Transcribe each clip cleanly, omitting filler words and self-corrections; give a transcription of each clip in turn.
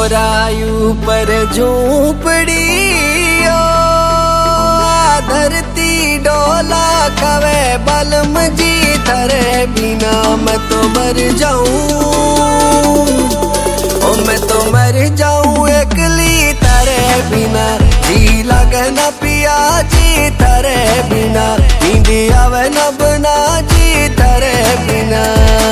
मोरायू पर झूपड़ी ओ धरती डोला कवे बलम जी थरे बिना मैं तो मर जाऊं, ओ मैं तो मर जाऊं एकली थरे बिना। जी लगे न पिया जी थरे बिना, नींद आवे न बना जी थरे बिना।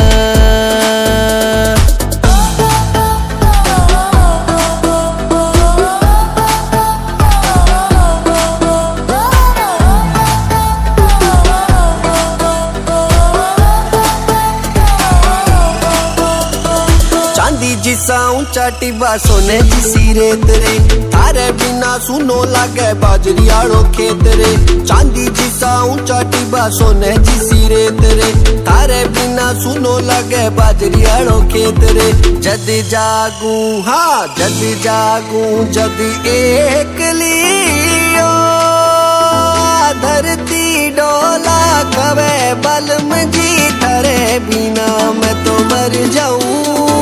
जिसा ऊंचा टिब्बा सोने जी सिरे तेरे, थारे बिना सुनो लागे बाजरी आड़ो खेत रे। चांदी जिसा ऊंचा टिब्बा सोने जी सिरे तेरे, थारे बिना सुनो लागे बाजरी आड़ो खेत रे। जद जागू हाँ जद जागू जद एकली ओ धरती डोला कवे बलम जी थरे बिना मैं तो मर जाऊं,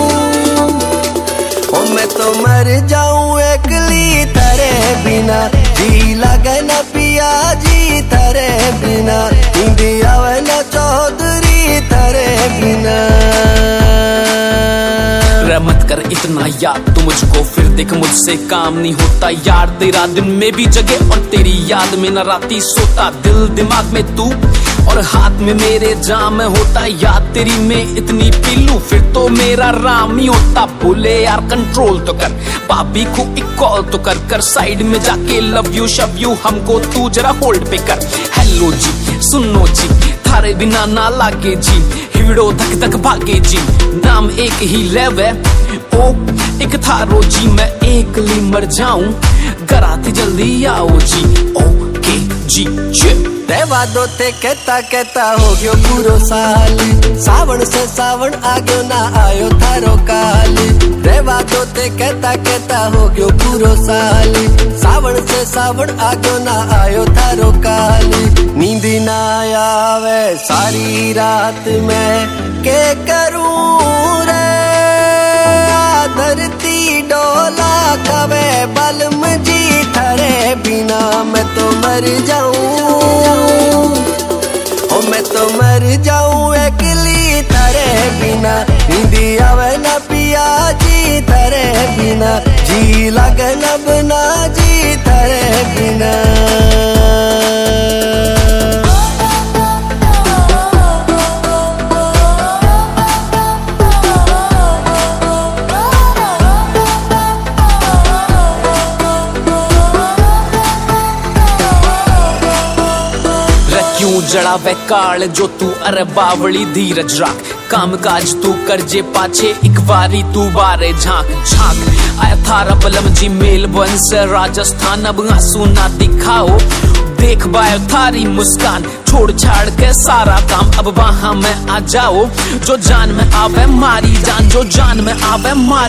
ओ मैं तो मर जाऊं एकली थरे बिना। जी लगे न पिया जी थरे बिना, नींद आवे न चौधरी थरे बिना। मत कर इतना याद तू मुझको, फिर देख मुझसे काम नहीं होता यार। तेरा दिन में भी जगे और तेरी याद में न राती सोता। दिल दिमाग में तू और हाथ में मेरे जाम होता। याद तेरी में इतनी पीलू फिर तो मेरा राम ही होता। बोले यार कंट्रोल तो कर, भाभी को एक कॉल तो कर कर। साइड में जाके लव यू शव यू हमको तू जरा होल्ड पे कर। हेलो जी सुनो जी थारे बिना ना लागे जी, हिड़ो धक धक भागे जी। नाम एक ही लेवे ओ एक थारो जी, मैं एकली मर जाऊं गराती जल्दी आओ जी। ओके जी देवा दोते कहता कहता हो गयो पूरो साल, सावन से सावन आगयो ना आयो थारो काल। देवा दोते कहता कहता हो गयो पूरो साल, सावन से सावन आगयो ना आयो थारो काल। नींद ना आवे सारी रात में के करूं रे, धरती डोला कवे बलम जी थरे बिना मैं तो मर जाऊं, ओ मैं तो मर जाऊं एकली थरे बिना। नींद आवे न पिया जी थरे बिना, जी लगे न बना जी थरे बिना। क्यों जड़ा वे काल जो तू अरे बावली धीरज राख। काम काज तू कर जे पाछे एक बारी तू बारे झांक झांक। आया थारा बलम जी मेलबर्न से राजस्थान, अब आंसू ना दिखाओ देख बायो थारी मुस्कान। छोड़ छाड़ के सारा काम अब वहां में आ जाओ। जो जान में आवे मारी जान, जो जान में आवे मारी